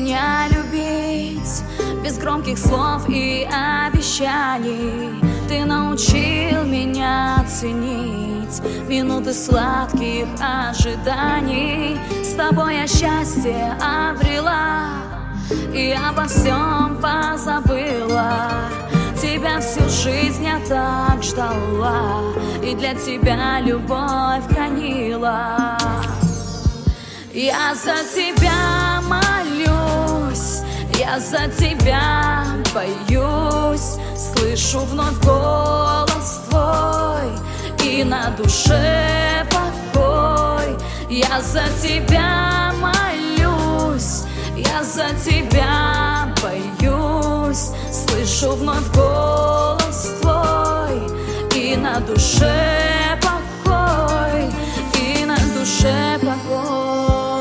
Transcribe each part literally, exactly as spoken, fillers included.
меня любить без громких слов и обещаний. Ты научил меня ценить минуты сладких ожиданий. С тобой я счастье обрела и обо всем позабыла. Тебя всю жизнь я так ждала и для тебя любовь хранила. Я за тебя молюсь, я за тебя боюсь. Слышу вновь голос твой и на душе покой. Я за тебя молюсь, я за тебя боюсь. Слышу вновь голос твой и на душе покой, и на душе покой.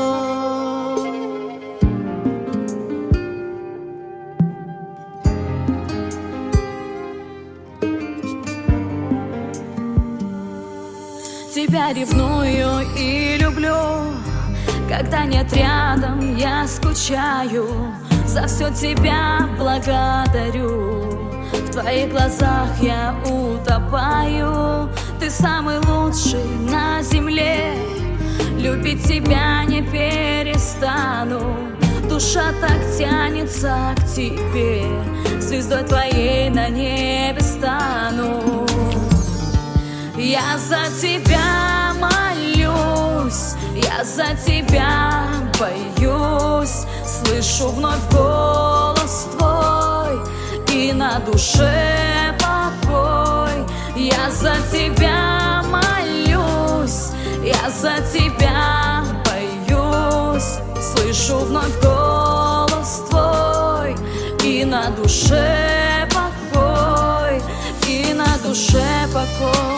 Тебя ревную и люблю, когда нет рядом, я скучаю. За все тебя благодарю, в твоих глазах я утопаю. Ты самый лучший на земле, любить тебя не перестану. Душа так тянется к тебе, звездой твоей на небе стану. Я за тебя молюсь, я за тебя боюсь. Слышу вновь голос твой и на душе покой. Я за тебя молюсь, я за тебя боюсь. Слышу вновь голос твой и на душе покой, и на душе покой.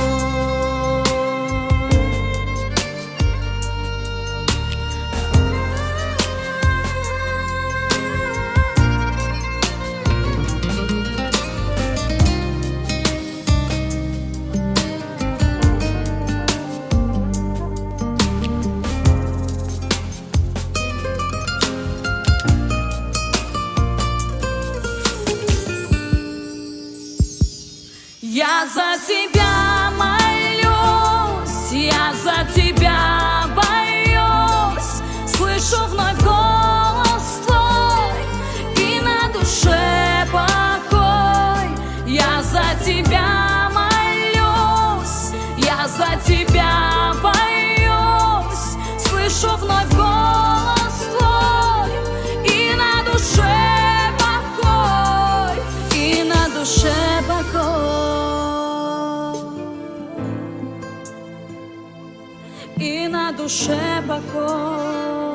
Я за тебя молюсь, я за тебя боюсь. Слышу вновь голос твой и на душе покой. Я за тебя молюсь, я за тебя боюсь. Слышу вновь голос твой и на душе покой, и на душе покой, и на душе покой.